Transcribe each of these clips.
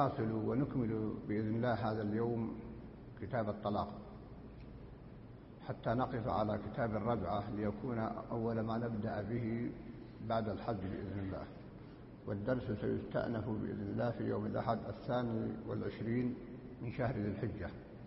نواصل ونكمل بإذن الله هذا اليوم كتاب الطلاق حتى نقف على كتاب الرجعة ليكون أول ما نبدأ به بعد الحج بإذن الله. والدرس سيستأنف بإذن الله في يوم الأحد 22 من شهر ذي الحجة،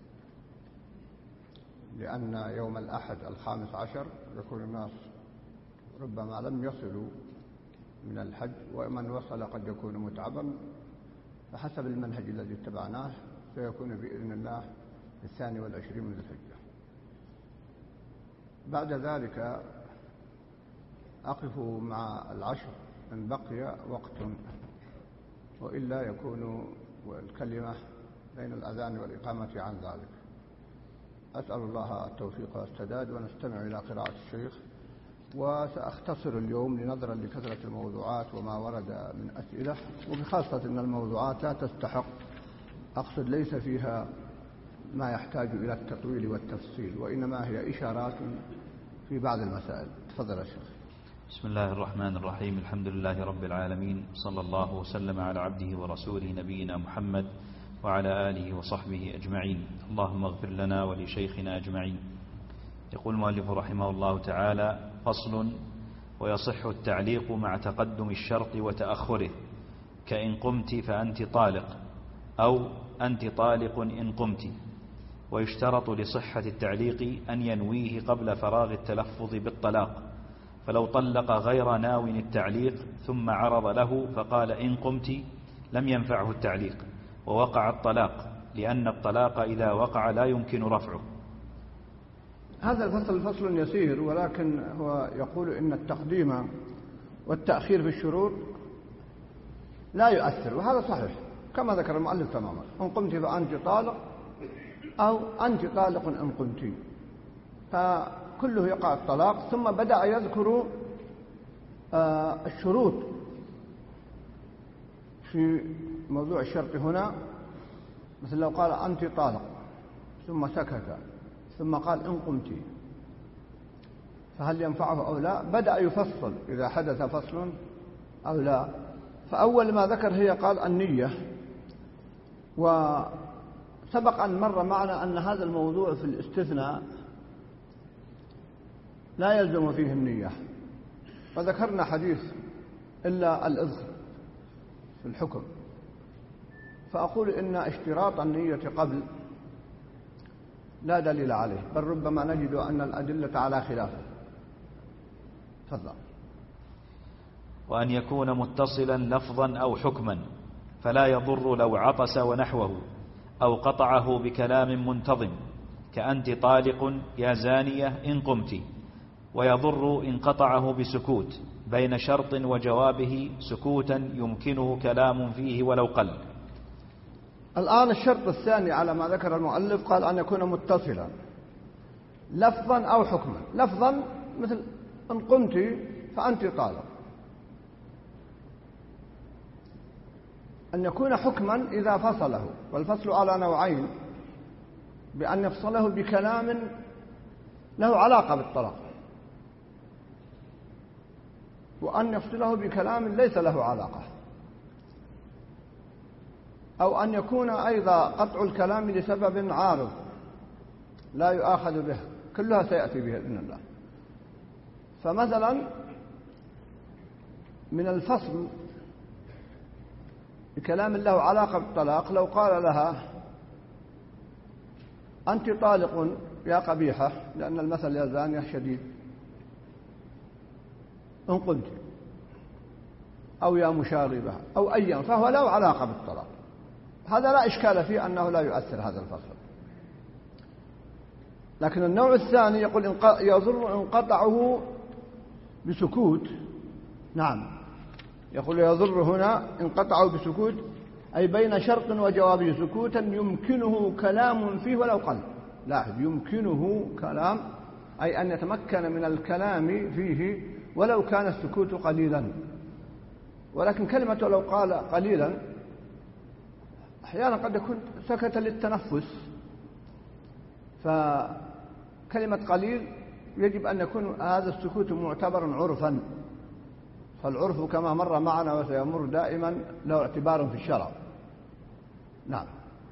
لأن يوم الأحد 15 يكون الناس ربما لم يصلوا من الحج، ومن وصل قد يكون متعبا، فحسب المنهج الذي اتبعناه سيكون بإذن الله 22 من ذي الحجة. بعد ذلك أقف مع العشر إن بقي وقت، وإلا يكون الكلمة بين الأذان والإقامة عن ذلك. أسأل الله التوفيق والسداد، ونستمع إلى قراءة الشيخ. وسأختصر اليوم لنظرا لكثرة الموضوعات وما ورد من أسئلة، وبخاصة أن الموضوعات لا تستحق، أقصد ليس فيها ما يحتاج إلى التطويل والتفصيل، وإنما هي إشارات في بعض المسائل. تفضل يا شيخ. بسم الله الرحمن الرحيم. الحمد لله رب العالمين، صلى الله وسلم على عبده ورسوله نبينا محمد وعلى آله وصحبه أجمعين. اللهم اغفر لنا ولشيخنا أجمعين. يقول المؤلف رحمه الله تعالى: فصل: ويصح التعليق مع تقدم الشرط وتأخره، كإن قمت فأنت طالق، أو أنت طالق إن قمت. ويشترط لصحة التعليق أن ينويه قبل فراغ التلفظ بالطلاق، فلو طلق غير ناو التعليق ثم عرض له فقال إن قمت لم ينفعه التعليق، ووقع الطلاق، لأن الطلاق إذا وقع لا يمكن رفعه. هذا الفصل فصل يسير، ولكن هو يقول إن التقديم والتأخير في الشروط لا يؤثر، وهذا صحيح كما ذكر المؤلف تماما. إن قمت فأنت طالق، أو أنت طالق إن قمت، فكله يقع الطلاق. ثم بدأ يذكر الشروط في موضوع الشرط هنا، مثل لو قال أنت طالق ثم سكت ثم قال إن قمت، فهل ينفعه أو لا؟ بدأ يفصل إذا حدث فصل أو لا. فأول ما ذكر هي قال النية، وسبق أن مر معنا أن هذا الموضوع في الاستثناء لا يلزم فيه النية، وذكرنا حديث إلا الإذن في الحكم. فأقول إن اشتراط النية قبل لا دليل عليه، بل ربما نجد أن الأدلة على خلافه. تفضل. وأن يكون متصلا لفظا أو حكما، فلا يضر لو عطس ونحوه، أو قطعه بكلام منتظم، كأنت طالق يا زانية إن قمت. ويضر إن قطعه بسكوت بين شرط وجوابه، سكوتا يمكنه كلام فيه ولو قل. الآن الشرط الثاني على ما ذكر المؤلف، قال أن يكون متصلا لفظا أو حكما. لفظا مثل إن قمت فأنت طالق. أن يكون حكما إذا فصله، والفصل على نوعين: بأن يفصله بكلام له علاقة بالطلاق، وأن يفصله بكلام ليس له علاقة، أو أن يكون أيضا قطع الكلام لسبب عارض لا يؤاخذ به. كلها سيأتي بها بإذن الله. فمثلا من الفصل بكلام له علاقة بالطلاق، لو قال لها أنت طالق يا قبيحة، لأن المثل يا زانية شديد، إن قلت، أو يا مشاغبة، أو أيا، فهو له علاقة بالطلاق. هذا لا إشكال فيه أنه لا يؤثر هذا الفصل. لكن النوع الثاني يقول يضر إن قطعه بسكوت. نعم، يقول يضر هنا إن قطعه بسكوت، أي بين شرط وجوابه، سكوتا يمكنه كلام فيه ولو قل. لاحظ، يمكنه كلام، أي أن يتمكن من الكلام فيه ولو كان السكوت قليلا. ولكن كلمة لو قال قليلا أحيانا قد يكون سكت للتنفس، فكلمة قليل يجب أن يكون هذا السكوت معتبرا عرفا، فالعرف كما مر معنا وسيمر دائما له اعتبار في الشرع. نعم.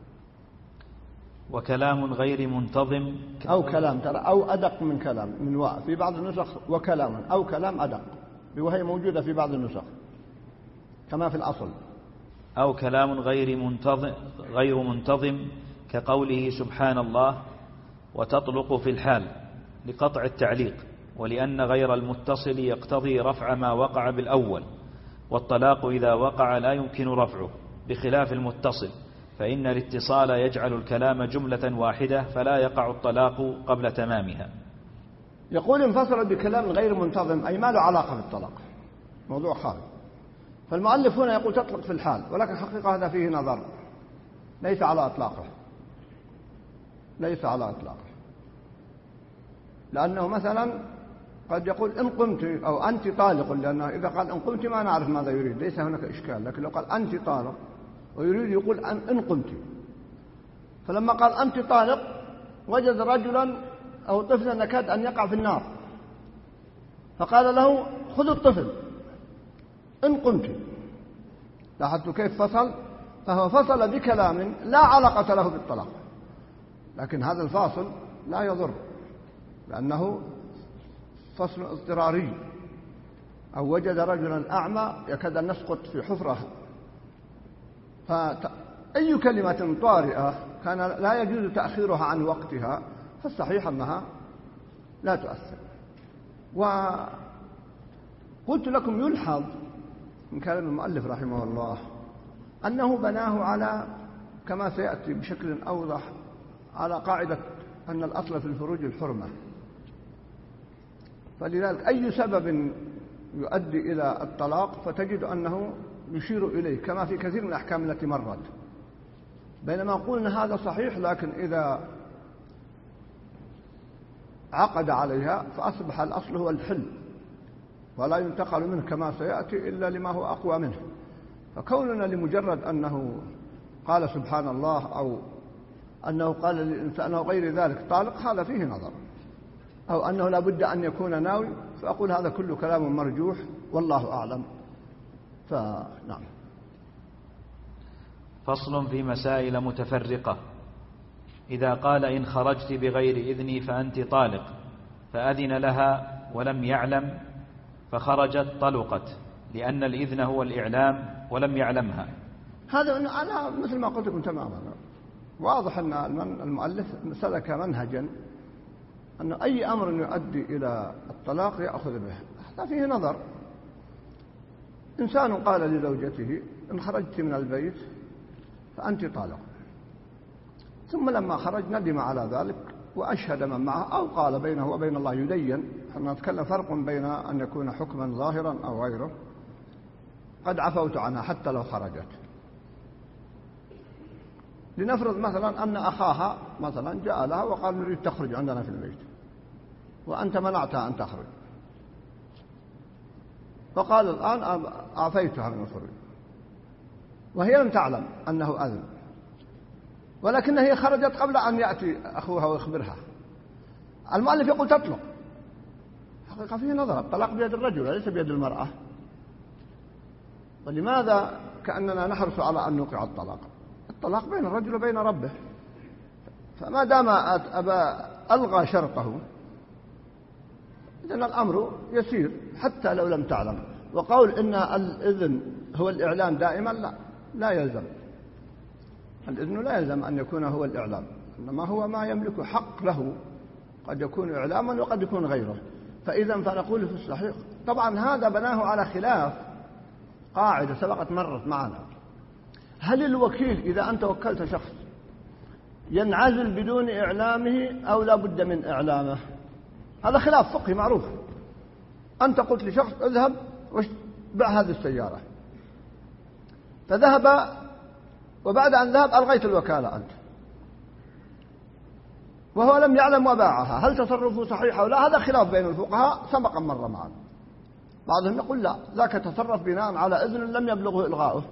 وكلام غير منتظم أو كلام، ترى أو أدق من كلام، من في بعض النسخ وكلام، أو كلام أدق، وهي موجودة في بعض النسخ كما في الأصل. أو كلام غير منتظم كقوله سبحان الله وتطلق في الحال لقطع التعليق، ولأن غير المتصل يقتضي رفع ما وقع بالأول، والطلاق إذا وقع لا يمكن رفعه، بخلاف المتصل فإن الاتصال يجعل الكلام جملة واحدة فلا يقع الطلاق قبل تمامها. يقول انفصل بكلام غير منتظم، أي ما له علاقة بالطلاق، موضوع خارج. فالمؤلف هنا يقول تطلق في الحال، ولكن حقيقة هذا فيه نظر، ليس على إطلاقه، ليس على إطلاقه، لأنه مثلا قد يقول إن قمت أو أنت طالق، لأنه إذا قال إن قمت ما نعرف ماذا يريد، ليس هناك إشكال. لكن لو قال أنت طالق ويريد يقول إن قمت، فلما قال أنت طالق وجد رجلا أو طفلا يكاد أن يقع في النار، فقال له خذ الطفل إن قمت. لاحظتوا كيف فصل؟ فهو فصل بكلام لا علاقة له بالطلاق، لكن هذا الفاصل لا يضر لأنه فصل اضطراري. أو وجد رجلا أعمى يكاد أن يسقط في حفرة، فأي كلمة طارئة كان لا يجوز تأخيرها عن وقتها، فالصحيح أنها لا تؤثر. وقلت لكم يلحظ من كلام المؤلف رحمه الله أنه بناه على، كما سيأتي بشكل أوضح، على قاعدة أن الأصل في الفروج الحرمة. فلذلك أي سبب يؤدي إلى الطلاق فتجد أنه يشير إليه، كما في كثير من الأحكام التي مرت. بينما قلنا هذا صحيح، لكن إذا عقد عليها فأصبح الأصل هو الحل، ولا ينتقل منه كما سيأتي إلا لما هو أقوى منه. فكوننا لمجرد أنه قال سبحان الله أو أنه قال للإنسان أو غير ذلك طالق، هذا فيه نظر، أو أنه لا بد أن يكون ناوي، فأقول هذا كله كلام مرجوح والله أعلم. فنعم. فصل في مسائل متفرقة. إذا قال إن خرجت بغير إذني فأنت طالق، فأذن لها ولم يعلم فخرجت طلقت، لأن الإذن هو الإعلام ولم يعلمها. هذا أنا مثل ما قلت لكم تماما، واضح أن المؤلف سلك منهجا أن أي أمر يؤدي إلى الطلاق يأخذ به. هذا فيه نظر. إنسان قال لزوجته إن خرجت من البيت فأنت طالق، ثم لما خرج ندم على ذلك وأشهد من معه، أو قال بينه وبين الله يدين. احنا نتكلم فرق بين أن يكون حكما ظاهرا أو غيره. قد عفوت عنها حتى لو خرجت. لنفرض مثلا أن أخاها مثلا جاء لها وقال نريد تخرج عندنا في البيت، وأنت منعتها أن تخرج، فقال الآن أعفيتها من الخروج، وهي لم تعلم أنه أذن، ولكن هي خرجت قبل أن يأتي أخوها ويخبرها. المؤلف يقول تطلق. حقيقة فيه نظر، الطلاق بيد الرجل وليس بيد المرأة. ولماذا كأننا نحرص على أن نوقع الطلاق؟ الطلاق بين الرجل وبين ربه، فما دام ألغى شرطه إذن الأمر يسير حتى لو لم تعلم. وقول إن الإذن هو الإعلام دائما لا يلزم. الإذن لا يلزم أن يكون هو الإعلام، إنما هو ما يملك حق له، قد يكون إعلاما وقد يكون غيره. فإذا فنقول في الصحيح. طبعا هذا بناه على خلاف قاعدة سبقت مرت معنا. هل الوكيل إذا أنت وكلت شخص ينعزل بدون إعلامه أو لا بد من إعلامه؟ هذا خلاف فقهي معروف. أنت قلت لشخص اذهب وبع هذه السيارة، فذهب، وبعد أن ذهب ألغيت الوكالة أنت، وهو لم يعلم وباعها، هل تصرفه صحيح أو لا؟ هذا خلاف بين الفقهاء سبق مرة معنا. بعضهم يقول لا، ذاك تصرف بناء على إذن لم يبلغه إلغاؤه،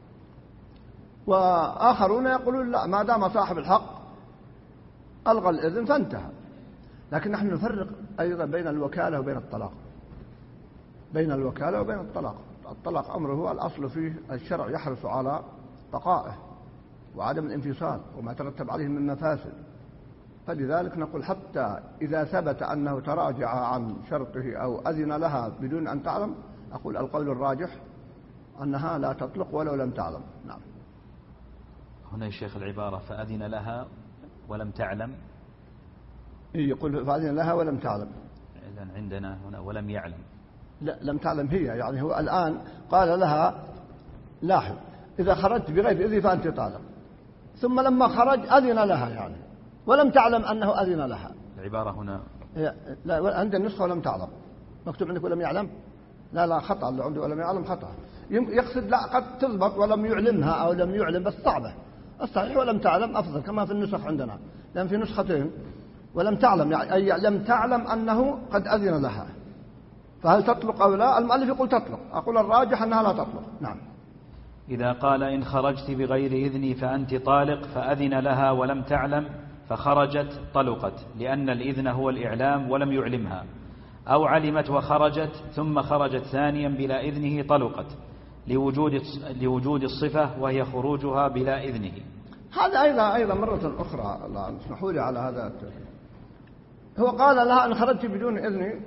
وآخرون يقولون لا، ما دام صاحب الحق ألغى الإذن فانتهى. لكن نحن نفرق أيضا بين الوكالة وبين الطلاق. بين الوكالة وبين الطلاق. الطلاق أمره هو الأصل فيه، الشرع يحرص على بقائه، وعدم الانفصال وما ترتب عليه من مفاسد. فلذلك نقول حتى إذا ثبت أنه تراجع عن شرطه أو أذن لها بدون أن تعلم، أقول القول الراجح أنها لا تطلق ولو لم تعلم. نعم. هنا يا شيخ العبارة فأذن لها ولم تعلم، يقول فأذن لها ولم تعلم. إذن عندنا هنا ولم يعلم. لا، لم تعلم هي، يعني هو الآن قال لها لاحظ إذا خرجت بغير إذن فأنت طالق، ثم لما خرج أذن لها يعني ولم تعلم أنه أذن لها. العبارة هنا لا، عند النسخة ولم تعلم، مكتوب عندك ولم يعلم. لا خطأ، اللي عنده ولم يعلم خطأ. يقصد لا قد تضبط ولم يعلمها أو لم يعلم، بس صعبة. الصحيح ولم تعلم أفضل كما في النسخ عندنا، لأن في نسختين ولم تعلم يعني أي لم تعلم أنه قد أذن لها. فهل تطلق أو لا؟ المؤلف يقول تطلق، أقول الراجح أنها لا تطلق. نعم. إذا قال إن خرجت بغير إذني فأنت طالق فأذن لها ولم تعلم فخرجت طلقت، لأن الإذن هو الإعلام ولم يعلمها، أو علمت وخرجت ثم خرجت ثانيا بلا إذنه طلقت لوجود الصفة وهي خروجها بلا إذنه. هذا أيضا مرة أخرى، لا اسمحوا لي على هذا. هو قال لها إن خرجت بدون إذني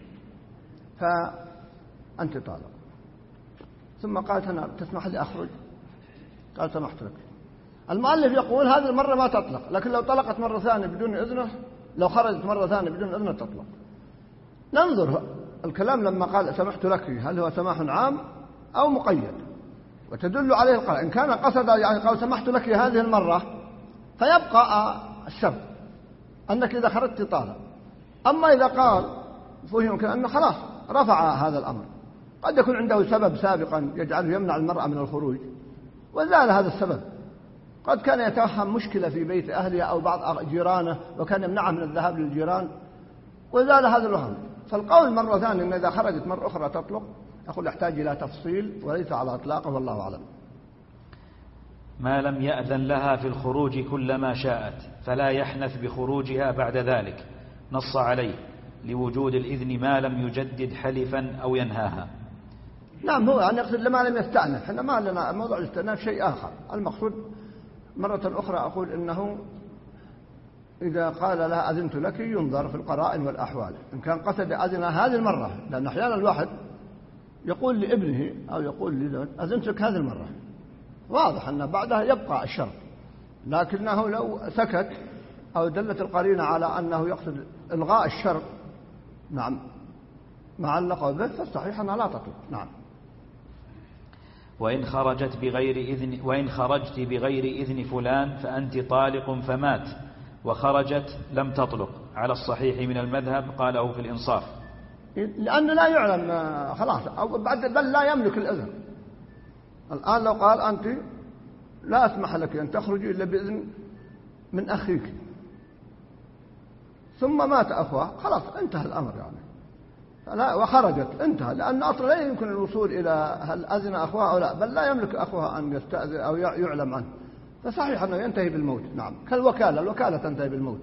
فأنت طالق، ثم قالت أنا تسمح لي أخرج؟ قال سمحت لك. المؤلف يقول هذه المرة ما تطلق، لكن لو طلقت مرة ثانية بدون إذنه، لو خرجت مرة ثانية بدون إذنه تطلق. ننظر الكلام لما قال سمحت لك هل هو سماح عام أو مقيد، وتدل عليه القرائن. إن كان قصد يعني قال سمحت لك هذه المرة فيبقى الشرط أنك إذا خرجت طالق. أما إذا قال فهم أنه خلاص رفع هذا الأمر، قد يكون عنده سبب سابقا يجعله يمنع المرأة من الخروج وزال هذا السبب. قد كان يتوهم مشكلة في بيت أهلها أو بعض جيرانه وكان يمنعه من الذهاب للجيران وزال هذا الوهم. فالقول مرة ثانية أن إذا خرجت مرة أخرى تطلق، أقول يحتاج إلى تفصيل وليس على إطلاقه، والله أعلم. ما لم يأذن لها في الخروج كلما شاءت فلا يحنث بخروجها بعد ذلك، نص عليه لوجود الإذن ما لم يجدد حلفا أو ينهاها. نعم، هو يعني يقصد لما لم يستأنف. احنا ما لنا موضوع الاستئناف شيء آخر. المقصود مرة أخرى أقول إنه إذا قال لها أذنت لك ينظر في القرائن والأحوال. إن كان قصد أذن هذه المرة، لأن أحيانا الواحد يقول لابنه أو يقول لذلك أذنت لك هذه المرة، واضح أن بعدها يبقى الشرط، لكنه لو سكت أو دلت القرينة على أنه يقصد إلغاء الشرط، نعم، معلق به، فالصحيح أنها لا تطلق. نعم. وإن خرجت بغير إذن فلان فأنت طالق فمات وخرجت لم تطلق، على الصحيح من المذهب، قاله في الإنصاف. لأنه لا يعلم خلاص، أو بعد بل لا يملك الإذن. الآن لو قال أنت لا أسمح لك أن تخرجي إلا بإذن من أخيك، ثم مات أخوه، خلاص انتهى الأمر يعني، لا وخرجت انتهى، لأن أصلا لا يمكن الوصول إلى هل أذن أخوها أو لا، بل لا يملك أخوها أن يستأذن أو يعلم عنه، فصحيح أنه ينتهي بالموت. نعم، الوكالة تنتهي بالموت.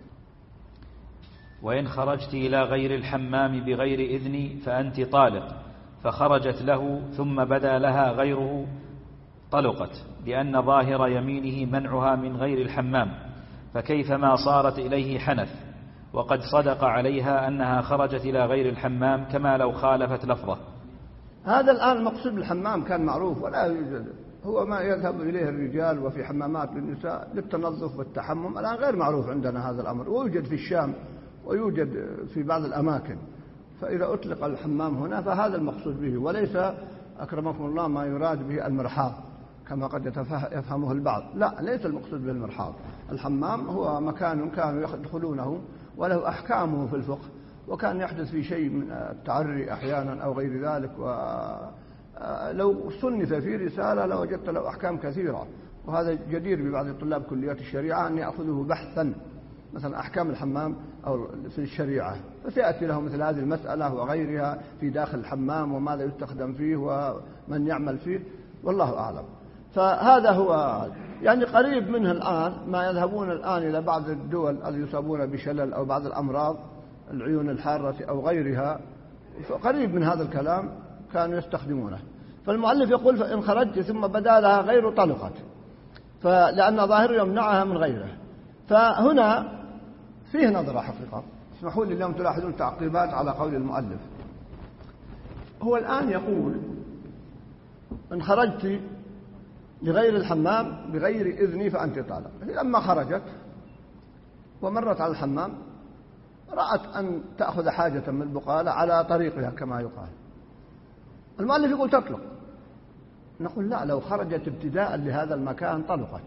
وإن خرجت إلى غير الحمام بغير إذن فأنت طالق، فخرجت له ثم بدا لها غيره طلقت، لأن ظاهر يمينه منعها من غير الحمام، فكيفما صارت إليه حنث، وقد صدق عليها أنها خرجت إلى غير الحمام كما لو خالفت لفظه. هذا الآن المقصود بالحمام كان معروف ولا يوجد، هو ما يذهب إليه الرجال وفي حمامات للنساء للتنظف والتحمم، الآن غير معروف عندنا هذا الأمر، ويوجد في الشام ويوجد في بعض الأماكن. فإذا أطلق الحمام هنا فهذا المقصود به، وليس أكرمكم الله ما يراد به المرحاض كما قد يفهمه البعض. لا، ليس المقصود به المرحاض. الحمام هو مكان كانوا يدخلونه وله أحكامه في الفقه، وكان يحدث في شيء من التعري أحيانا أو غير ذلك، ولو صنف في رسالة لوجدت له أحكام كثيرة، وهذا جدير ببعض طلاب كليات الشريعة أن يأخذوه بحثا، مثلا أحكام الحمام أو في الشريعة، فسيأتي له مثل هذه المسألة وغيرها في داخل الحمام وماذا يستخدم فيه ومن يعمل فيه، والله أعلم. فهذا هو يعني قريب منه الآن ما يذهبون الآن إلى بعض الدول اللي يصابون بشلل أو بعض الأمراض العيون الحارة أو غيرها، فقريب من هذا الكلام كانوا يستخدمونه. فالمؤلف يقول فإن خرجت ثم بدا لها غير طلقت، لأن ظاهره يمنعها من غيره. فهنا فيه نظرة حقيقة. اسمحوا لي اليوم تلاحظون تعقيبات على قول المؤلف. هو الآن يقول إن خرجت لغير الحمام بغير إذني فأنت طالق. لما خرجت ومرت على الحمام رأت أن تأخذ حاجة من البقالة على طريقها كما يقال، المؤلف يقول تطلق. نقول لا، لو خرجت ابتداء لهذا المكان طلقت،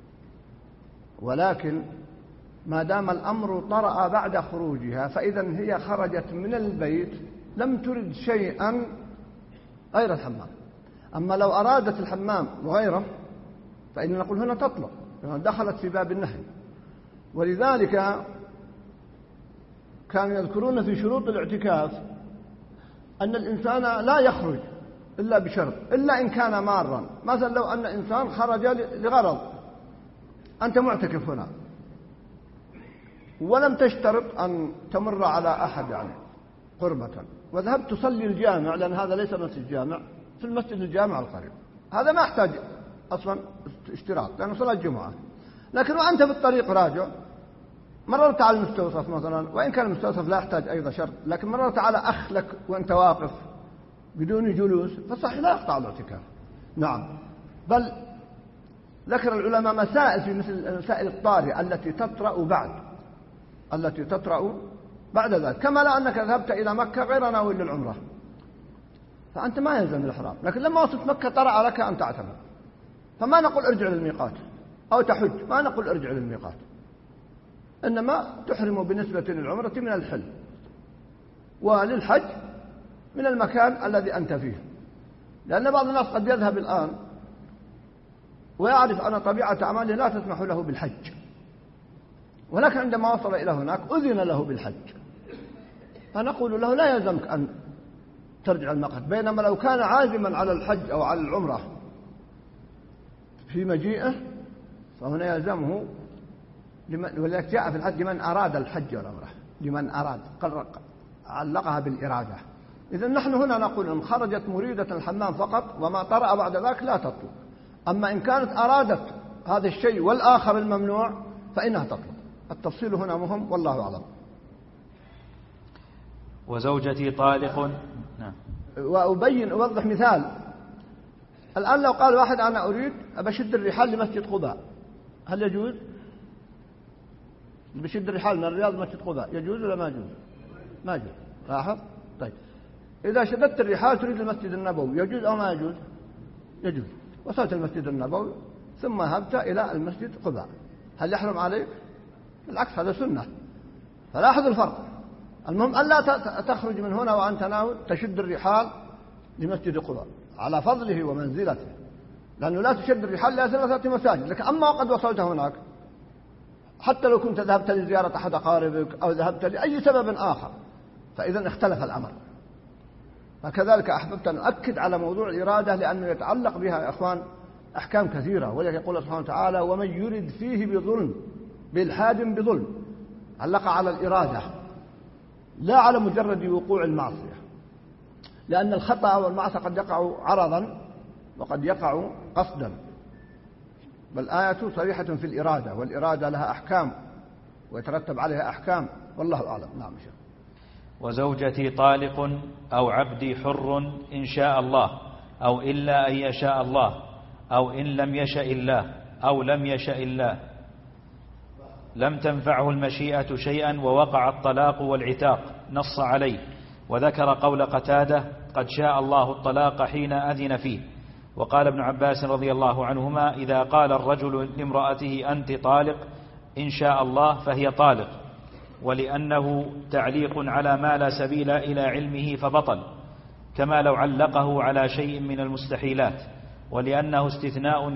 ولكن ما دام الأمر طرأ بعد خروجها فإذا هي خرجت من البيت لم ترد شيئا غير الحمام. أما لو أرادت الحمام وغيره فإن نقول هنا تطلق، دخلت في باب النهي. ولذلك كانوا يذكرون في شروط الاعتكاف أن الإنسان لا يخرج إلا بشرط، إلا إن كان مارا. مثلا لو أن إنسان خرج لغرض، أنت معتكف هنا ولم تشترط أن تمر على أحد يعني قربة، وذهبت تصلي الجامع، لأن هذا ليس مسجد جامع، في المسجد الجامع القريب، هذا ما يحتاج أصلا اشتراط لأنه صلاة الجمعة. لكن وأنت في الطريق راجع مررت على المستوصف مثلا، وإن كان المستوصف لا يحتاج أيضا شرط، لكن مررت على أخ لك وأنت واقف بدون جلوس فصحيح لا يقطع الاعتكاف. نعم، بل ذكر العلماء مسائل في مثل المسائل الطارئة التي تطرأ بعد ذلك، كما لو أنك ذهبت إلى مكة غير ناوي للعمرة فأنت ما يلزم الإحرام، لكن لما وصلت مكة طرأ لك أن تعتمر، فما نقول ارجع للميقات أو تحج، ما نقول ارجع للميقات، إنما تحرم بالنسبة للعمرة من الحل، وللحج من المكان الذي أنت فيه. لأن بعض الناس قد يذهب الآن ويعرف أن طبيعة أعماله لا تسمح له بالحج، ولكن عندما وصل إلى هناك أذن له بالحج، فنقول له لا يلزمك أن ترجع المقت. بينما لو كان عازما على الحج أو على العمرة في مجيئه فهنا يلزمه، ولذلك جاء في الحج لمن أراد الحج والعمرة، لمن أراد علقها بالإرادة. إذن نحن هنا نقول إن خرجت مريدة الحمام فقط وما طرأ بعد ذلك لا تطلق، أما إن كانت أرادت هذا الشيء والآخر الممنوع فإنها تطلق. التفصيل هنا مهم والله أعلم. وزوجتي طالق. نعم. أوضح مثال. الآن لو قال واحد أنا أريد أبشد الرحال لمسجد قباء، هل يجوز؟ بشد الرحال من الرياض لمسجد قباء يجوز ولا ما يجوز؟ ما يجوز. لاحظ؟ طيب إذا شددت الرحال تريد المسجد النبوي يجوز أو ما يجوز؟ يجوز. وصلت المسجد النبوي ثم ذهبت إلى المسجد قباء، هل يحرم عليك؟ بالعكس هذا سنة. فلاحظ الفرق. المهم ألا تخرج من هنا وأنت ناوي تشد الرحال لمسجد قباء على فضله ومنزلته، لأنه لا تشد الرحال ل3 مساجد. لكن أما وقد وصلت هناك حتى لو كنت ذهبت لزيارة أحد أقاربك أو ذهبت لأي سبب آخر فإذا اختلف الأمر. فكذلك أحببت أن أؤكد على موضوع الإرادة لأنه يتعلق بها يا أخوان أحكام كثيرة. ولذلك يقول سبحانه وتعالى ومن يرد فيه بظلم بالحاد بظلم، علق على الإرادة لا على مجرد وقوع المعصية، لأن الخطأ والمعصية قد يقع عرضا وقد يقع قصدا، بل آية صريحة في الإرادة، والإرادة لها أحكام ويترتب عليها أحكام والله أعلم. نعم. وزوجتي طالق أو عبدي حر إن شاء الله أو إلا أن يشاء الله أو إن لم يشاء الله أو لم يشاء الله لم تنفعه المشيئة شيئا ووقع الطلاق والعتاق، نص عليه. وذكر قول قتادة قد شاء الله الطلاق حين أذن فيه. وقال ابن عباس رضي الله عنهما إذا قال الرجل لامرأته أنت طالق إن شاء الله فهي طالق، ولأنه تعليق على ما لا سبيل إلى علمه فبطل، كما لو علقه على شيء من المستحيلات، ولأنه استثناء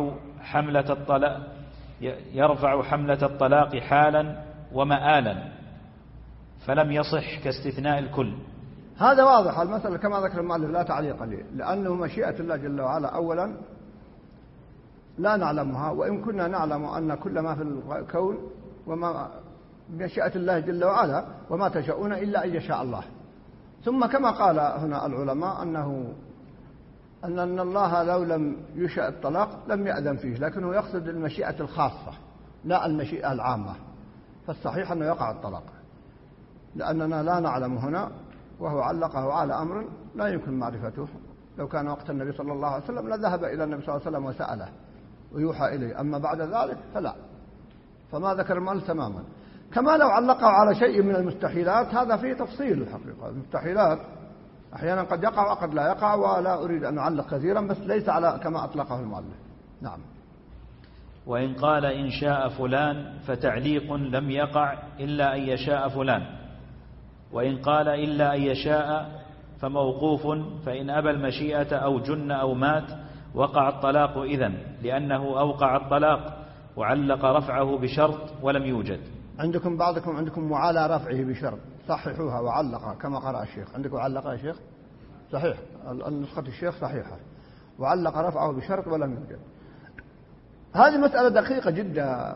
يرفع حملة الطلاق حالا ومآلا، فلم يصح كاستثناء الكل. هذا واضح المسألة كما ذكر المؤلف لا تعليق عليه، لأنه مشيئة الله جل وعلا أولا لا نعلمها، وإن كنا نعلم أن كل ما في الكون وما بمشيئة الله جل وعلا وما تشاءون إلا أن يشاء الله. ثم كما قال هنا العلماء أنه أن الله لو لم يشأ الطلاق لم يأذن فيه، لكنه يقصد المشيئة الخاصة لا المشيئة العامة. فالصحيح أنه يقع الطلاق، لأننا لا نعلم هنا، وهو علقه على أمر لا يمكن معرفته. لو كان وقت النبي صلى الله عليه وسلم لذهب إلى النبي صلى الله عليه وسلم وسأله ويوحى إليه، أما بعد ذلك فلا. فما ذكر المال تماما. كما لو علقه على شيء من المستحيلات، هذا فيه تفصيل الحقيقة. المستحيلات أحيانا قد يقع وقد لا يقع، ولا أريد أن أعلق كثيرا، بس ليس على كما أطلقه المؤلف. نعم. وإن قال إن شاء فلان فتعليق لم يقع إلا أن يشاء فلان، وإن قال إلا أن يشاء فموقوف، فإن أبى المشيئة أو جن أو مات وقع الطلاق إذن، لأنه أوقع الطلاق وعلق رفعه بشرط ولم يوجد. بعضكم عندكم وعلى رفعه بشرط، صححوها وعلق كما قرأ الشيخ. عندكم علق يا شيخ؟ صحيح، النسخة الشيخ صحيحة، وعلق رفعه بشرط ولم يوجد. هذه مسألة دقيقة جدا.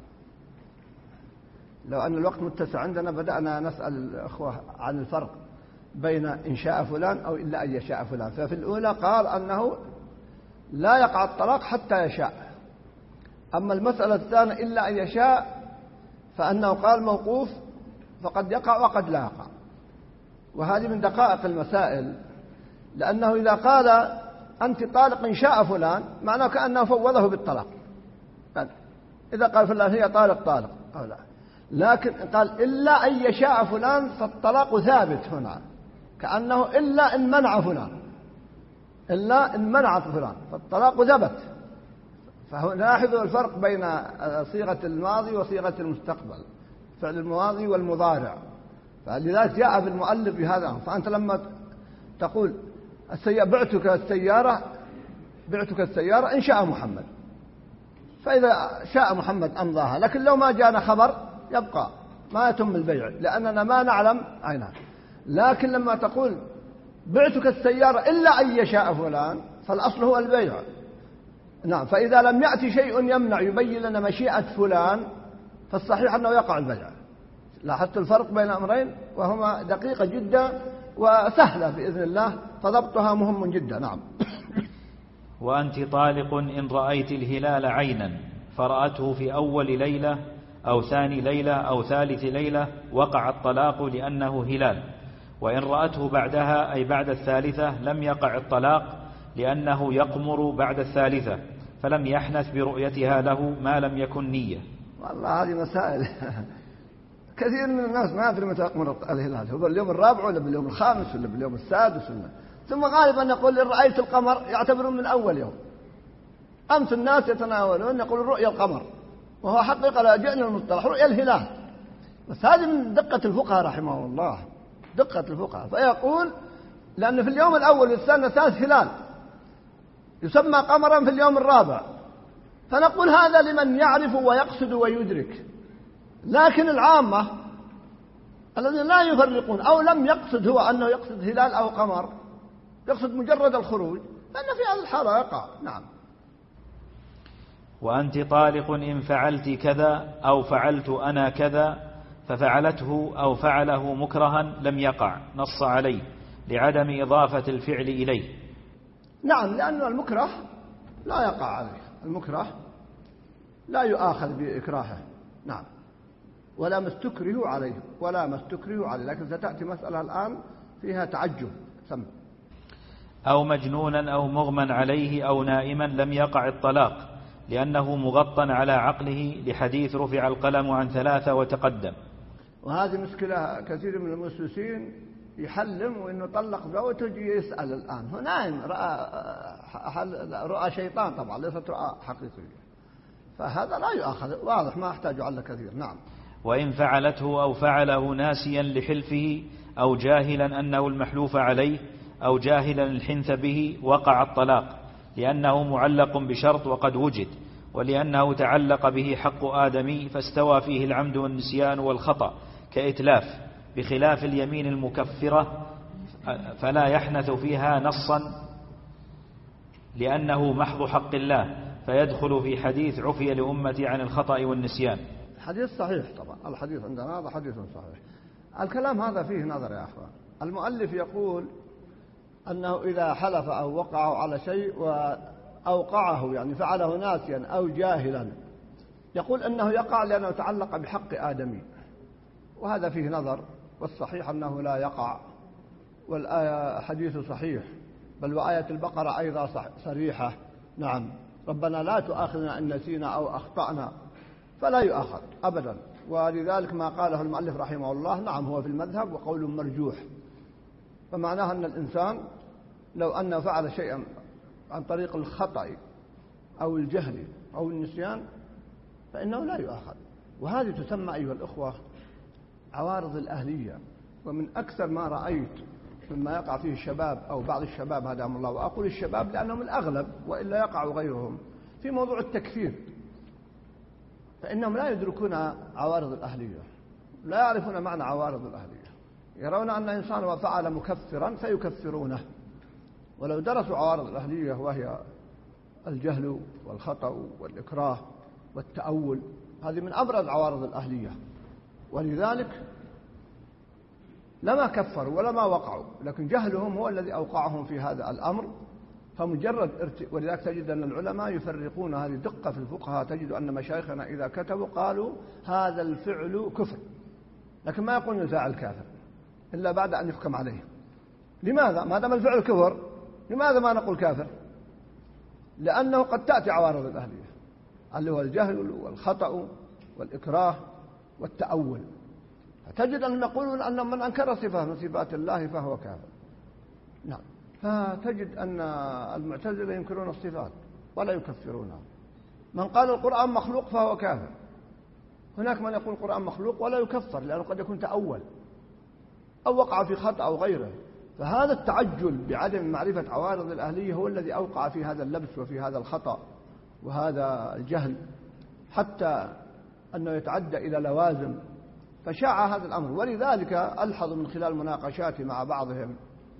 لو أن الوقت متسع عندنا بدأنا نسأل الأخوة عن الفرق بين إن شاء فلان أو إلا أن يشاء فلان. ففي الأولى قال أنه لا يقع الطلاق حتى يشاء. أما المسألة الثانية إلا أن يشاء فأنه قال موقوف، فقد يقع وقد لا يقع. وهذه من دقائق المسائل، لأنه إذا قال أنت طالق إن شاء فلان معناه كأنه فوضه بالطلاق. إذا قال فلان هي طالق أو لا، لكن قال إلا أن يشاء فلان فالطلاق ثابت هنا، كأنه إلا إن منع فلان، إلا إن منعت فلان فالطلاق ثبت. فلاحظوا الفرق بين صيغة الماضي وصيغة المستقبل، فعل الماضي والمضارع. فلذلك جاء بالمؤلف بهذا. فأنت لما تقول بعتك السيارة إن شاء محمد، فإذا شاء محمد أمضاها، لكن لو ما جاءنا خبر يبقى ما يتم البيع، لأننا ما نعلم عينها. لكن لما تقول بعتك السيارة إلا أن يشاء فلان فالأصل هو البيع. نعم. فإذا لم يأتي شيء يمنع يبين لنا مشيئة فلان فالصحيح أنه يقع البيع. لاحظت الفرق بين أمرين وهما دقيقة جدا وسهلة بإذن الله، فضبطها مهم جدا. نعم. وأنت طالق إن رأيت الهلال عينا فرأته في أول ليلة أو ثاني ليلة أو ثالث ليلة وقع الطلاق لأنه هلال، وإن رأته بعدها أي بعد الثالثة لم يقع الطلاق لأنه يقمر بعد الثالثة، فلم يحنث برؤيتها له ما لم يكن نية. والله هذه مسائل كثير من الناس ما يدري متى يقمر الهلال، هو باليوم الرابع ولا باليوم الخامس ولا باليوم السادس ولا. ثم غالبا يقول إن رأيت القمر يعتبرون من أول يوم. أمس الناس يتناولون يقول رؤيا القمر، وهو حقيقة لا جئنا المصطلح رؤيا الهلال. بس هذه من دقة الفقهاء رحمه الله، دقة الفقهاء. فيقول لأن في اليوم الأول والثاني والثالث هلال يسمى قمرا في اليوم الرابع، فنقول هذا لمن يعرف ويقصد ويدرك. لكن العامة الذين لا يفرقون أو لم يقصد هو أنه يقصد هلال أو قمر، يقصد مجرد الخروج، فإن في هذه الحالة يقع. نعم. وأنت طالق إن فعلت كذا أو فعلت أنا كذا، ففعلته أو فعله مكرها لم يقع، نص عليه لعدم إضافة الفعل إليه. نعم، لأن المكره لا يقع عليه، المكره لا يؤاخذ بإكراهه. نعم. ولا ما استكره عليه، لكن ستأتي مسألة الآن فيها تعجب. سمع. أو مجنونا أو مغمى عليه أو نائما لم يقع الطلاق، لأنه مغطى على عقله، لحديث رفع القلم عن 3 وتقدم. وهذه مشكلة كثير من المسوسين يحلم وإنه طلق زوجته يسأل الآن، هو نائم، رأى شيطان طبعا، ليست رأى حقيقية، فهذا لا يؤاخذ، واضح ما أحتاج على كثير. نعم. وإن فعلته أو فعله ناسيا لحلفه أو جاهلا أنه المحلوف عليه أو جاهلا الحنث به وقع الطلاق، لأنه معلق بشرط وقد وجد، ولأنه تعلق به حق آدمي فاستوى فيه العمد والنسيان والخطأ كإتلاف، بخلاف اليمين المكفرة فلا يحنث فيها نصا لأنه محض حق الله، فيدخل في حديث عفي لأمتي عن الخطأ والنسيان. حديث صحيح طبعا، الحديث عندنا هذا حديث صحيح. الكلام هذا فيه نظر يا أخوان. المؤلف يقول أنه إذا حلف أو وقع على شيء وأوقعه يعني فعله ناسيا أو جاهلا يقول أنه يقع لأنه يتعلق بحق آدمي، وهذا فيه نظر، والصحيح أنه لا يقع، والآية حديث صحيح، بل وآية البقرة أيضا صريحة. نعم، ربنا لا تؤاخذنا إن نسينا أو أخطأنا، فلا يؤاخذ أبدا. ولذلك ما قاله المؤلف رحمه الله نعم هو في المذهب وقول مرجوح، فمعناه أن الإنسان لو أنه فعل شيئا عن طريق الخطأ أو الجهل أو النسيان فإنه لا يؤاخذ. وهذه تسمى أيها الأخوة عوارض الأهلية. ومن أكثر ما رأيت مما يقع فيه الشباب أو بعض الشباب هداهم الله، وأقول الشباب لأنهم الأغلب وإلا يقع غيرهم، في موضوع التكفير، فإنهم لا يدركون عوارض الأهلية، لا يعرفون معنى عوارض الأهلية، يرون أن إنسان فعل مكفرا فيكفرونه، ولو درسوا عوارض الأهلية وهي الجهل والخطأ والإكراه والتأول، هذه من أبرز عوارض الأهلية، ولذلك لما كفروا ولا ما وقعوا، لكن جهلهم هو الذي أوقعهم في هذا الأمر. فمجرد ولذلك تجد أن العلماء يفرقون، هذه دقة في الفقهاء، تجد أن مشايخنا إذا كتبوا قالوا هذا الفعل كفر، لكن ما يقولون الفاعل كافر إلا بعد أن يحكم عليه. لماذا؟ ما دام الفعل كفر لماذا ما نقول كافر؟ لأنه قد تأتي عوارض الأهلية اللي هو الجهل والخطأ والإكراه والتأول، فتجد أنهم يقولون أن من أنكر صفة من صفات الله فهو كافر. نعم، فتجد أن المعتزلة ينكرون الصفات ولا يكفرونها. من قال القرآن مخلوق فهو كافر. هناك من يقول القرآن مخلوق ولا يكفر لأنه قد يكون تأول أو وقع في خطأ أو غيره. فهذا التعجل بعدم معرفة عوارض الأهلية هو الذي أوقع في هذا اللبس وفي هذا الخطأ وهذا الجهل، حتى أنه يتعدى إلى لوازم، فشاع هذا الأمر. ولذلك ألحظ من خلال مناقشاتي مع بعضهم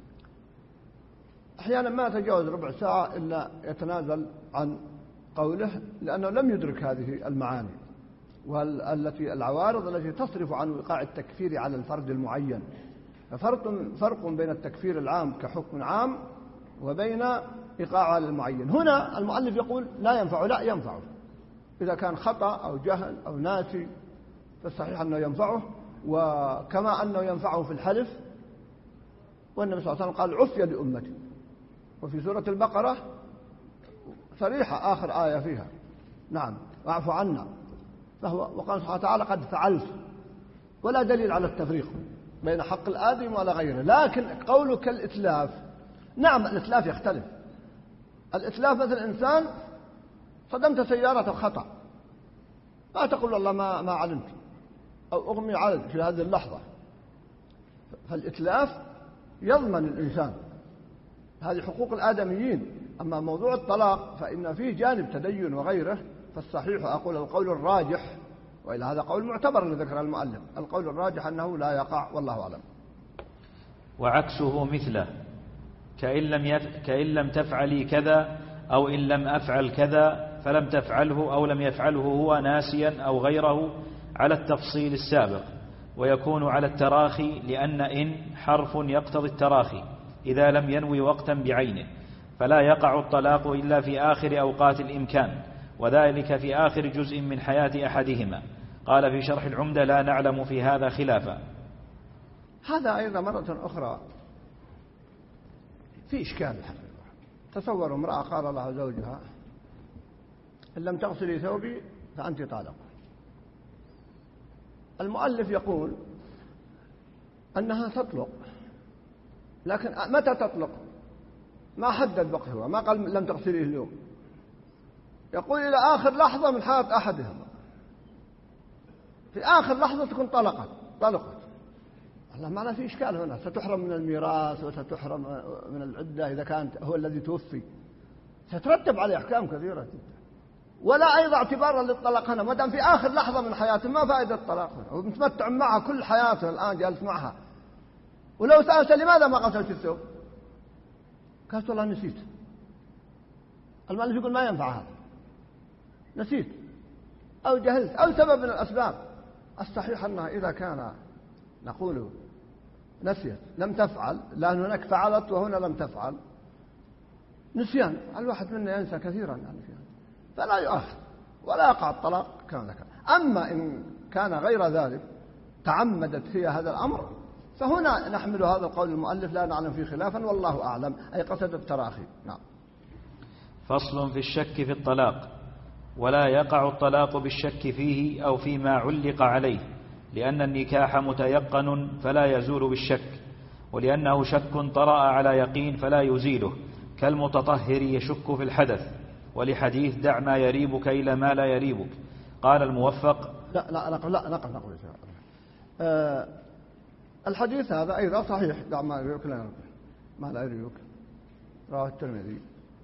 أحيانا ما يتجاوز ربع ساعة إلا يتنازل عن قوله، لأنه لم يدرك هذه المعاني والتي العوارض التي تصرف عن وقاع التكفير على الفرد المعين. فرق بين التكفير العام كحكم عام وبين إيقاعه على المعين. هنا المؤلف يقول لا ينفع، لا ينفع إذا كان خطأ أو جهل أو ناسي، فالصحيح أنه ينفعه، وكما أنه ينفعه في الحلف. والنبي صلى الله عليه وسلم قال عفي لأمتي، وفي سورة البقرة صريحة آخر آية فيها نعم واعف عنا، وقال سبحانه وتعالى قد فعلت، ولا دليل على التفريق بين حق الآدم ولا غيره. لكن قولك الإتلاف، نعم الإتلاف يختلف. الإتلاف مثل إنسان صدمت سيارة خطأ، ما تقول والله ما علمت أو أغمي علم في هذه اللحظة، فالإتلاف يضمن الإنسان، هذه حقوق الآدميين. أما موضوع الطلاق فإن فيه جانب تدين وغيره، فالصحيح أقول القول الراجح، وإلى هذا قول معتبر اللي ذكر المؤلف، القول الراجح أنه لا يقع، والله أعلم. وعكسه مثله كإن لم تفعلي كذا أو إن لم أفعل كذا، فلم تفعله أو لم يفعله هو ناسيا أو غيره على التفصيل السابق، ويكون على التراخي، لأن إن حرف يقتضي التراخي إذا لم ينوي وقتا بعينه، فلا يقع الطلاق إلا في آخر أوقات الإمكان، وذلك في آخر جزء من حياة أحدهما. قال في شرح العمدة لا نعلم في هذا خلافا. هذا أيضا مرة أخرى في إشكال. تصور امرأة قال لها زوجها إن لم تغسلي ثوبي فأنت طالق. المؤلف يقول أنها تطلق، لكن متى تطلق؟ ما حدد وقت، هو ما قال لم تغسليه اليوم، يقول إلى آخر لحظة من حياة أحدهما، في آخر لحظة تكون طلقت. الله معنى في إشكال هنا، ستحرم من الميراث وستحرم من العدة إذا كان هو الذي توفي، سترتب عليه أحكام كثيرة جدا. ولا أيضا اعتبارا للطلاق هنا، ما دام في آخر لحظة من حياته ما فائدة الطلاق هنا، ومتمتع معها كل حياته الآن جالس معها. ولو سألت لماذا ما غسلت الثوب؟ قالت والله نسيت. المؤلف يقول ما ينفع هذا، نسيت أو جهلت أو سبب من الأسباب. الصحيح أنها إذا كان نقول نسيت لم تفعل، لأن هناك فعلت وهنا لم تفعل، نسيان، الواحد منا ينسى كثيرا يعني فيها، فلا يؤاخذ ولا يقع الطلاق كما ذكر. أما إن كان غير ذلك تعمدت هي هذا الأمر فهنا نحمل هذا القول المؤلف لا نعلم فيه خلافا والله أعلم، أي قصد التراخي. نعم. فصل في الشك في الطلاق. ولا يقع الطلاق بالشك فيه أو فيما علق عليه، لأن النكاح متيقن فلا يزول بالشك، ولأنه شك طرأ على يقين فلا يزيله، كالمتطهر يشك في الحدث، ولحديث دع ما يريبك إلى ما لا يريبك. قال الموفق نقل الحديث هذا أيضا صحيح، دع ما يريبك ما لا يريبك، رواه الترمذي.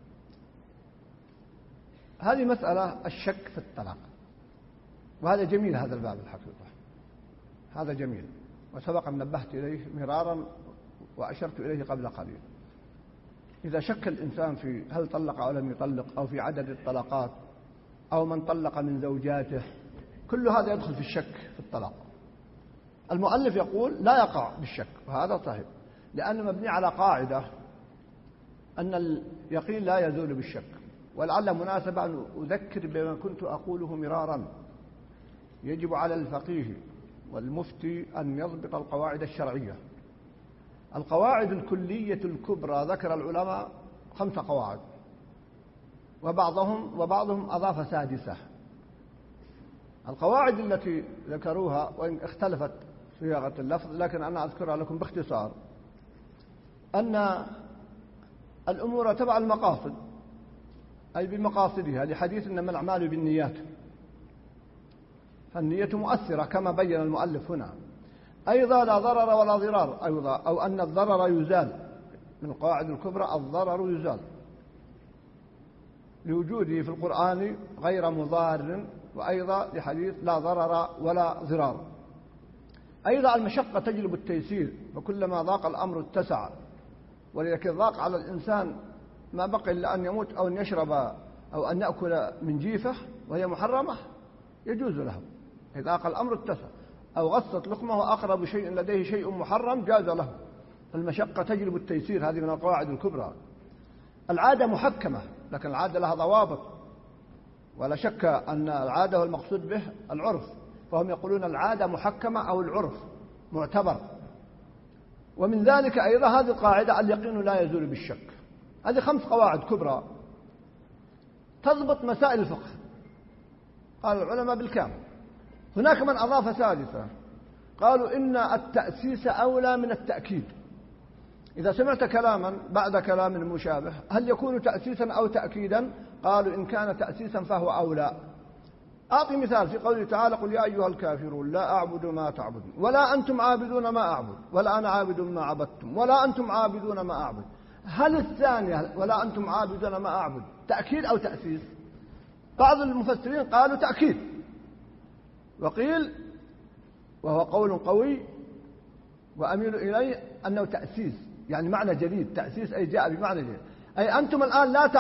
هذه مسألة الشك في الطلاق، وهذا جميل، هذا الباب الحقيقة هذا جميل، وسبق أن نبهت إليه مرارا وأشرت إليه قبل قليل. إذا شك الإنسان في هل طلق أو لم يطلق، أو في عدد الطلقات، أو من طلق من زوجاته، كل هذا يدخل في الشك في الطلاق. المؤلف يقول لا يقع بالشك، وهذا صحيح، لأنه مبني على قاعدة أن اليقين لا يزول بالشك. ولعل مناسبة أن أذكر بما كنت أقوله مرارا، يجب على الفقيه والمفتي أن يضبط القواعد الشرعية. القواعد الكلية الكبرى ذكر العلماء 5 قواعد، وبعضهم أضاف 6. القواعد التي ذكروها وإن اختلفت صياغة اللفظ لكن أنا أذكرها لكم باختصار، أن الأمور تبع المقاصد، أي بمقاصدها، لحديث إنما الأعمال بالنيات، فالنية مؤثرة كما بين المؤلف هنا. أيضا لا ضرر ولا ضرار، أيضا أو أن الضرر يزال، من القواعد الكبرى الضرر يزال لوجوده في القرآن غير مضار، وأيضا لحديث لا ضرر ولا ضرار. أيضا المشقة تجلب التيسير، وكلما ضاق الأمر اتسع، ولذلك ضاق على الإنسان ما بقي إلا أن يموت أو أن يشرب أو أن يأكل من جيفة وهي محرمة يجوز له، إذا ضاق الأمر اتسع، أو غصت لقمة وأقرب شيء لديه شيء محرم جاز له. فالمشقة تجلب التيسير، هذه من القواعد الكبرى. العادة محكمة، لكن العادة لها ضوابط، ولا شك أن العادة والمقصود به العرف، فهم يقولون العادة محكمة أو العرف معتبر. ومن ذلك أيضا هذه القاعدة اليقين لا يزول بالشك. هذه 5 قواعد كبرى تضبط مسائل الفقه، قال العلماء بالكامل. هناك من أضاف 6، قالوا إن التأسيس أولى من التأكيد. إذا سمعت كلاما بعد كلام مشابه هل يكون تأسيسا أو تأكيدا؟ قالوا إن كان تأسيسا فهو أولى. أعطي مثال في قوله تعالى قل يا أيها الكافرون لا أعبد ما تعبدون ولا أنتم عابدون ما أعبد ولا أنا عابد ما عبدتم ولا أنتم عابدون ما أعبد. هل الثانية ولا أنتم عابدون ما أعبد تأكيد أو تأسيس؟ بعض المفسرين قالوا تأكيد، وقيل وهو قول قوي وأميل إليه أنه تأسيس، يعني معنى جديد. تأسيس أي جاء بمعنى جديد، أي أنتم الآن لا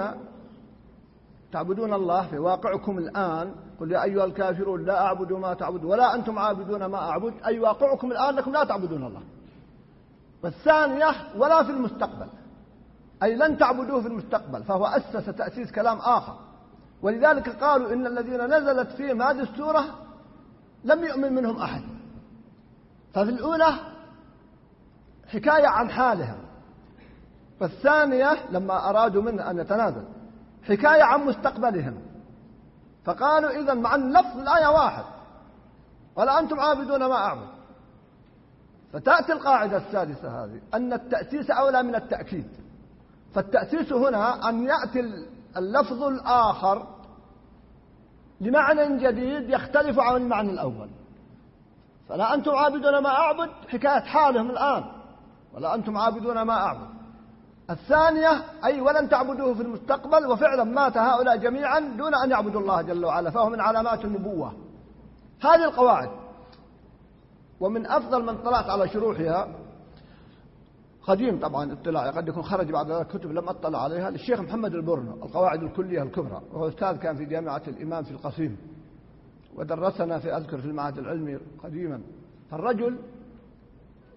تعبدون الله في واقعكم الآن. قل يا أيها الكافرون لا أعبد ما تعبد ولا أنتم عابدون ما أعبد، أي واقعكم الآن أنكم لا تعبدون الله. والثانية ولا في المستقبل، أي لن تعبدوه في المستقبل، فهو أسس تأسيس كلام آخر. ولذلك قالوا إن الذين نزلت فيهم هذه السورة لم يؤمن منهم أحد. ففي الأولى حكاية عن حالهم، والثانية لما أرادوا منه أن يتنازل حكاية عن مستقبلهم. فقالوا إذن مع لفظ الآية واحد، ولا أنتم عابدون ما أعبد. فتأتي القاعدة السادسة هذه أن التأسيس أولى من التأكيد. فالتأسيس هنا أن يأتي اللفظ الآخر لمعنى جديد يختلف عن المعنى الأول. فلا أنتم عابدون ما أعبد حكاية حالهم الآن، ولا أنتم عابدون ما أعبد. الثانية أي ولن تعبدوه في المستقبل، وفعلا مات هؤلاء جميعا دون أن يعبدوا الله جل وعلا، فهو من علامات النبوة. هذه القواعد، ومن أفضل من طلعت على شروحها قديم طبعا اطلاع، قد يكون خرج بعد ذلك كتب لم أطلع عليها، للشيخ محمد البرنو، القواعد الكلية الكبرى، وهو أستاذ كان في جامعة الإمام في القصيم، ودرسنا أذكر في المعهد العلمي قديما. فالرجل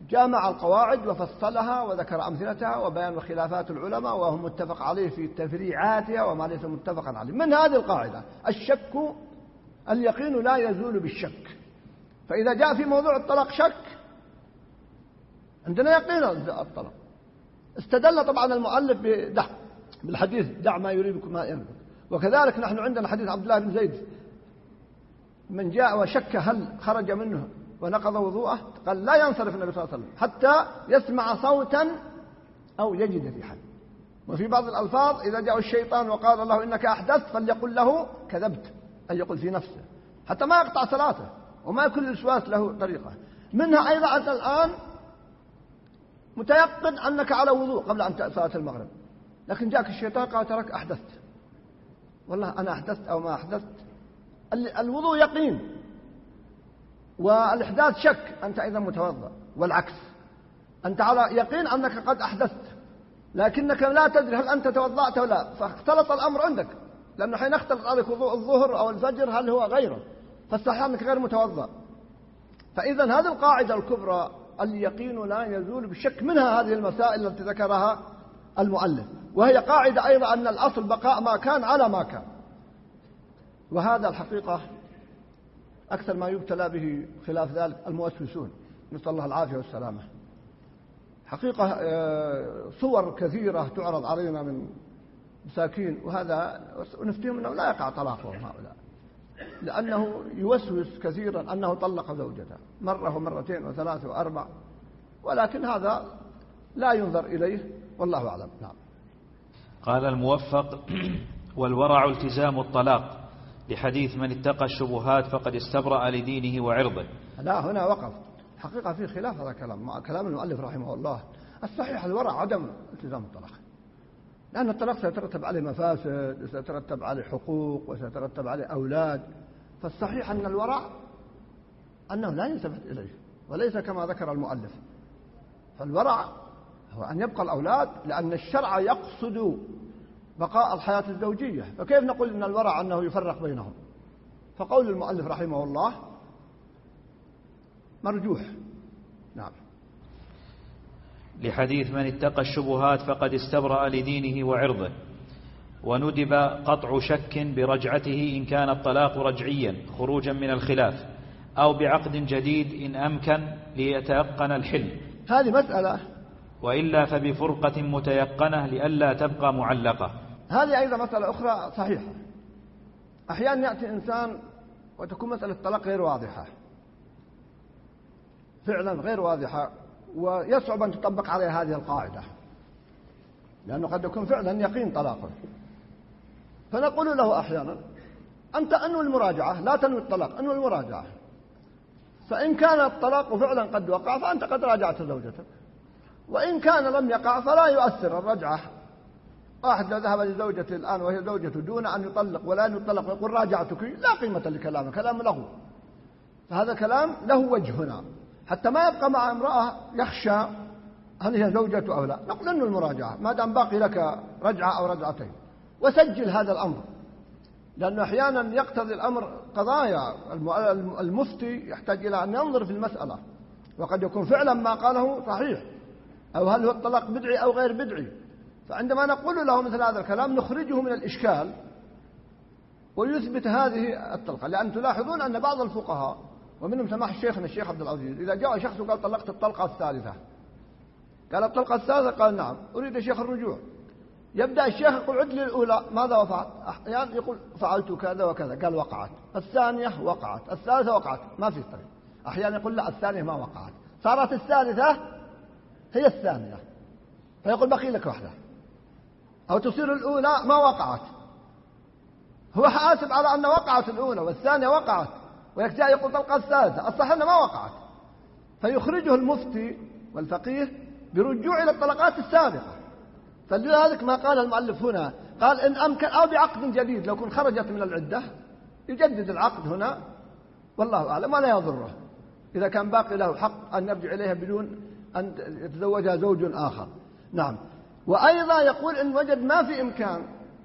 جامع القواعد وفصلها وذكر أمثلتها وبيان خلافات العلماء وهو متفق عليه في تفريعاتها وما ليس متفقا عليه. من هذه القاعدة الشك اليقين لا يزول بالشك، فإذا جاء في موضوع الطلاق شك عندنا يقين الطلاق. استدل طبعا المؤلف بالحديث دع ما يريبك ما يريبك، وكذلك نحن عندنا حديث عبد الله بن زيد من جاء وشك هل خرج منه ونقض وضوءه قال لا ينصرف النبي صلى الله عليه وسلم حتى يسمع صوتا أو يجد ريحا. وفي بعض الألفاظ إذا جاء الشيطان وقال الله إنك أحدثت فليقل له كذبت، أن يقول في نفسه حتى ما يقطع صلاته وما يكون الوسواس له طريقة. منها أيضا أنت الآن متيقن أنك على وضوء قبل أن صلاة المغرب، لكن جاءك الشيطان قال ترك أحدثت، والله أنا أحدثت أو ما أحدثت. الوضوء يقين والإحداث شك، أنت أيضا متوضأ. والعكس، أنت على يقين أنك قد أحدثت لكنك لا تدري هل أنت توضأت أو لا، فاختلط الأمر عندك، لأنه حين اختلط عليك وضوء الظهر أو الفجر هل هو غيره، فالصحيح أنك غير متوضأ. فإذا هذه القاعدة الكبرى اليقين لا يزول بالشك. منها هذه المسائل التي ذكرها المؤلف، وهي قاعدة أيضا أن الأصل بقاء ما كان على ما كان. وهذا الحقيقة أكثر ما يبتلى به خلاف ذلك الموسوسون، نسأل الله العافية والسلامة. حقيقة صور كثيرة تعرض علينا من مساكين، وهذا ونفتيهم أنه لا يقع طلاقهم هؤلاء، لأنه يوسوس كثيرا أنه طلق زوجته مرة ومرتين وثلاث وأربع، ولكن هذا لا ينظر إليه والله أعلم. نعم. قال الموفق: والورع التزام الطلاق، لحديث من اتقى الشبهات فقد استبرأ لدينه وعرضه. لا، هنا وقف. حقيقة في خلاف هذا الكلام مع كلام المؤلف رحمه الله. الصحيح الورع عدم التزام الطلاق، لأن الطلاق سيترتب عليه مفاسد وسيترتب عليه حقوق وسيترتب عليه أولاد. فالصحيح أن الورع أنه لا يلتفت إليه، وليس كما ذكر المؤلف. فالورع هو أن يبقى الأولاد، لأن الشرع يقصد بقاء الحياة الزوجية، فكيف نقول إن الورع أنه يفرق بينهم؟ فقول المؤلف رحمه الله مرجوح. نعم. لحديث من اتقى الشبهات فقد استبرأ لدينه وعرضه. وندب قطع شك برجعته إن كان الطلاق رجعيا خروجا من الخلاف، أو بعقد جديد إن أمكن ليتيقن الحل. هذه مسألة. وإلا فبفرقة متيقنة لئلا تبقى معلقة. هذه أيضا مسألة أخرى صحيحة. أحيانا يأتي إنسان وتكون مسألة الطلاق غير واضحة، فعلا غير واضحة، ويصعب أن تطبق عليها هذه القاعدة، لأنه قد يكون فعلا يقين طلاقه. فنقول له أحيانا أنت أنوي المراجعة، لا تنوي الطلاق، أنوي المراجعة. فإن كان الطلاق فعلا قد وقع فأنت قد راجعت زوجتك، وإن كان لم يقع فلا يؤثر الرجعة. واحد لو ذهب لزوجته الآن وهي زوجته دون أن يطلق ولا أن يطلق ويقول راجعتك، لا قيمة لكلامه، كلام له. فهذا كلام له وجه هنا، حتى ما يبقى مع امرأة يخشى هل هي زوجته أو لا. نقول أنه المراجعة ما دام باقي لك رجعة أو رجعتين، وسجل هذا الأمر، لأنه أحيانا يقتضي الأمر قضايا. المفتي يحتاج إلى أن ينظر في المسألة، وقد يكون فعلا ما قاله صحيح، أو هل هو الطلاق بدعي أو غير بدعي. فعندما نقول له مثل هذا الكلام نخرجه من الإشكال ويثبت هذه الطلقة. لأن تلاحظون أن بعض الفقهاء ومنهم سماح شيخنا الشيخ عبد العزيز إذا جاء شخص وقال طلقت الطلقة الثالثة، قال الطلقة الثالثة، قال نعم أريد يا شيخ الرجوع. يبدأ الشيخ يقول عد لي الأولى ماذا وفعت؟ أحيانا يقول فعلت كذا وكذا، قال وقعت. الثانية وقعت، الثالثة وقعت، ما في طريق. أحيانا يقول لا الثانية ما وقعت، صارت الثالثة هي الثانية، فيقول بقي لك واحدة. أو تصير الأولى ما وقعت، هو حاسب على أن وقعت الأولى والثانية وقعت، ويرجع يقول طلقة الثالثة، الصح أنها ما وقعت. فيخرجه المفتي والفقيه برجوع إلى الطلقات السابقة. فلذلك ما قال المؤلف هنا، قال إن أمكن أو بعقد جديد، لو كنت خرجت من العدة يجدد العقد هنا والله أعلم، ولا يضره إذا كان باقي له حق أن يرجع إليها بدون أن يتزوجها زوج آخر. نعم. وأيضا يقول إن وجد ما في إمكان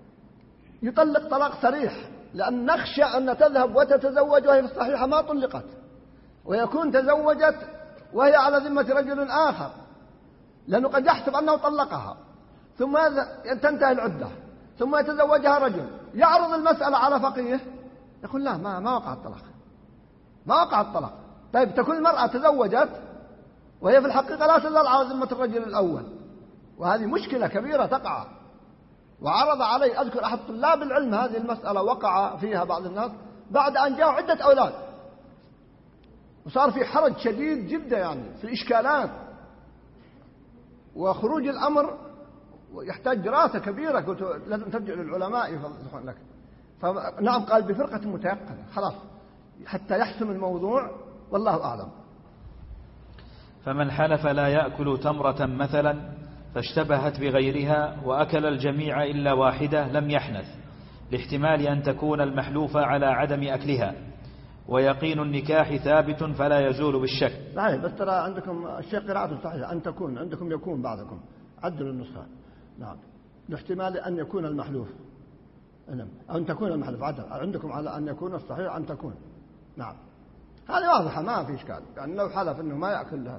يطلق طلاق صريح، لأن نخشى أن تذهب وتتزوج وهي في الصحيحة ما طلقت، ويكون تزوجت وهي على ذمة رجل آخر، لأنه قد يحسب أنه طلقها ثم تنتهي العدة ثم يتزوجها رجل، يعرض المسألة على فقيه يقول لا ما وقع الطلاق، ما وقع الطلاق. طيب تكون المرأة تزوجت وهي في الحقيقة لا تزال على ذمة الرجل الأول، وهذه مشكلة كبيرة تقع. وعرض علي، أذكر أحد طلاب العلم هذه المسألة وقع فيها بعض الناس بعد أن جاءوا عدة أولاد، وصار في حرج شديد جدا، يعني في إشكالات، وخروج الأمر يحتاج دراسة كبيرة. قلت لازم ترجع للعلماء يفضحون لك. فنعم قال بفرقة متيقنة خلاص حتى يحسم الموضوع، والله أعلم. فمن حلف لا يأكل تمرة مثلا فاشتبهت بغيرها وأكل الجميع إلا واحدة لم يحنث، لاحتمال أن تكون المحلوفة على عدم أكلها، ويقين النكاح ثابت فلا يزول بالشك. صحيح، بس ترى عندكم الشيء قراءته صحيحة، أن تكون عندكم يكون بعضكم، عدلوا النسخة. نعم، لاحتمال أن يكون المحلوف، نعم، أو أن تكون المحلوف، عدل عندكم على أن يكون الصحيح أن تكون. نعم، هذه واضحة ما في إشكال، يعني لو حلف أنه ما يأكل لها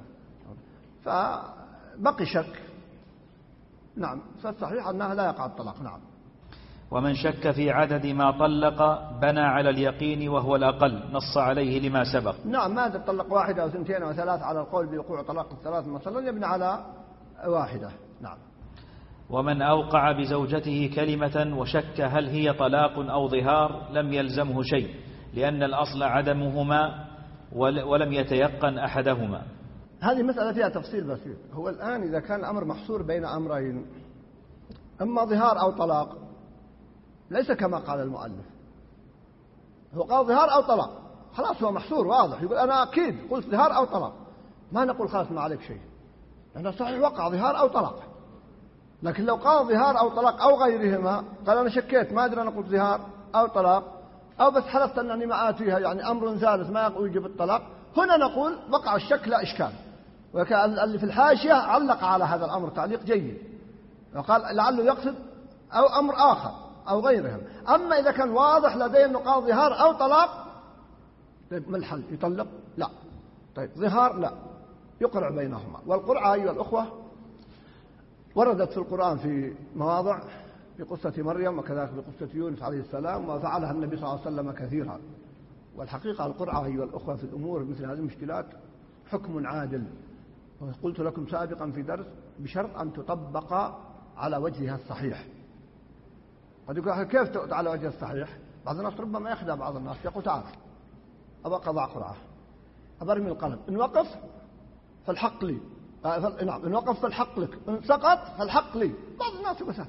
فبقي شك، نعم، فالصحيح أنها لا يقع الطلاق. نعم. ومن شك في عدد ما طلق بنى على اليقين وهو الأقل، نص عليه لما سبق. نعم، ما تطلق واحدة أو اثنتين أو ثلاث على القول بوقوع طلاق الثلاث مثلا يبنى على واحدة. نعم. ومن أوقع بزوجته كلمة وشك هل هي طلاق أو ظهار لم يلزمه شيء، لأن الأصل عدمهما ولم يتيقن أحدهما. هذه مسألة فيها تفصيل بسيط. هو الآن إذا كان الأمر محصور بين أمرين، أما ظهار أو طلاق، ليس كما قال المؤلف، هو قال ظهار أو طلاق خلاص هو محصور واضح، يقول أنا أكيد قلت ظهار أو طلاق، ما نقول خلاص ما عليك شيء، لأنه صحيح وقع ظهار أو طلاق. لكن لو قال ظهار أو طلاق أو غيرهما، قال أنا شكيت ما أدري أنا قلت ظهار أو طلاق، أو بس حلفت أنني ما آتيها، يعني أمر ثالث ما يوجب الطلاق، هنا نقول وقع الشك لا إشكال. وكان اللي في الحاشية علق على هذا الأمر تعليق جيد، وقال لعله يقصد أو أمر آخر أو غيرهم. أما إذا كان واضح لديه أنه قال ظهار أو طلاق، طيب ما الحل؟ يطلق؟ لا. طيب ظهار؟ لا، يقرع بينهما. والقرعة أيها الأخوة وردت في القرآن في مواضع، في قصة مريم وكذلك في قصة يونس عليه السلام، وفعلها النبي صلى الله عليه وسلم كثيرا. والحقيقة القرعة أيها الأخوة في الأمور مثل هذه المشكلات حكم عادل، وقلت لكم سابقا في درس بشرط أن تطبق على وجهها الصحيح. قد يقول كيف على وجه الصحيح؟ بعض الناس ربما يخدع بعض الناس، يقول تعال أبقى قضاء قرعة، أبرمي القلم، إن وقف فالحق لي، نعم إن وقف فالحق لك، إن سقط فالحق لي. بعض الناس يقول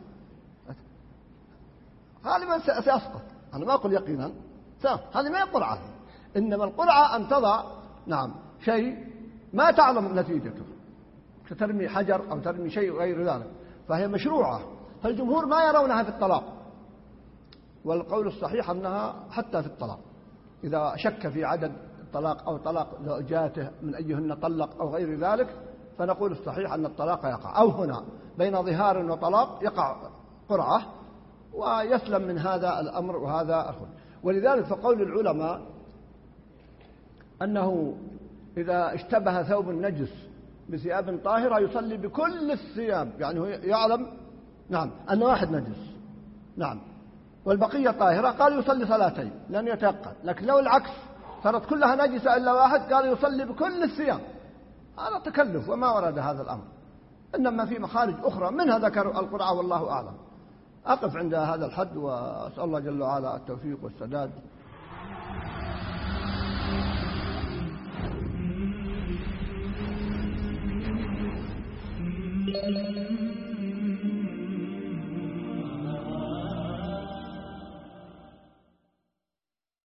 غالبا سيسقط، أنا ما أقول يقينا، هذه ما هي قرعة، إنما القرعة أن تضع نعم شيء ما تعلم نتيجته، كترمي حجر أو ترمي شيء غير ذلك، فهي مشروعة. فالجمهور ما يرونها في الطلاق، والقول الصحيح أنها حتى في الطلاق إذا شك في عدد الطلاق أو طلاق زوجاته من أيهن طلق أو غير ذلك، فنقول الصحيح أن الطلاق يقع، أو هنا بين ظهار وطلاق يقع قرعة ويسلم من هذا الأمر وهذا أخر. ولذلك فقول العلماء أنه إذا اشتبه ثوب النجس بثياب طاهرة يصلي بكل الثياب، يعني هو يعلم نعم أن واحد نجس نعم والبقية طاهرة، قال يصلي صلاتين لن يتيقن. لكن لو العكس صارت كلها نجسة إلا واحد، قال يصلي بكل الثياب. هذا تكلف وما ورد هذا الأمر، إنما في مخارج أخرى منها ذكر القرعة والله أعلم. أقف عند هذا الحد وأسأل الله جل وعلا التوفيق والسداد.